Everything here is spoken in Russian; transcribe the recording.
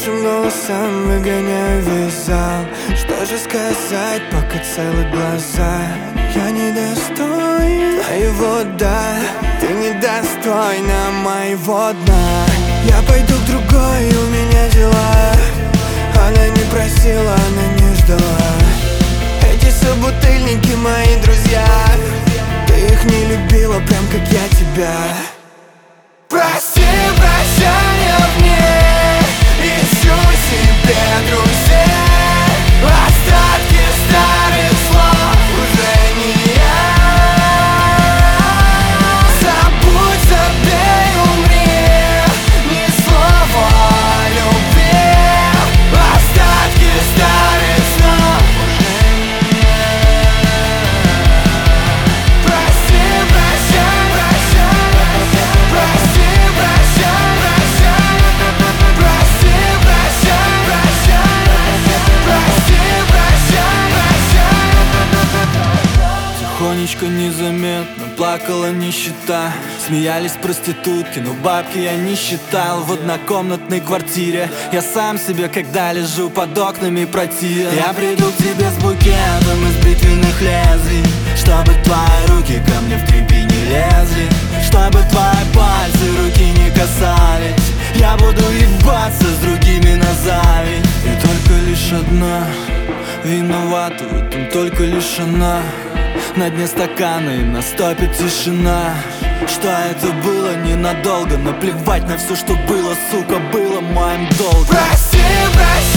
нашим голосом выгоняю весь зал. Что же сказать, пока целы глаза? Я недостоин твоего, да. Ты недостойна моего дна. Я пойду к другой, у меня дела. Она не просила, она не ждала. Эти собутыльники мои друзья. Ты их не любила, прям как я тебя. Прости, прощания мне, ищу себе друзей. Остатки старых слов уже не я. Забудь, забей, умри, ни слова о любви. Остатки старых снов уже не я. Прости, прощай, прощай, прости, прощай, прощай, прости, прощай, прощай, прости, прощай, прощай. Тихонечко, незаметно плакала нищета. Смеялись проститутки, но бабки я не считал. В однокомнатной квартире я сам себе, когда лежу под окнами против. Я приду к тебе с букетом из бритвенных лезвий, чтобы твои руки ко мне в трепи не лезли, чтобы твои пальцы руки не касались. Я буду ебаться с другими на зависть. И только лишь одна виновата в этом, только лишь она. На дне стакана и на стопе тишина. Что это было ненадолго, наплевать на все, что было, сука, было моим долгом. Прости, прости.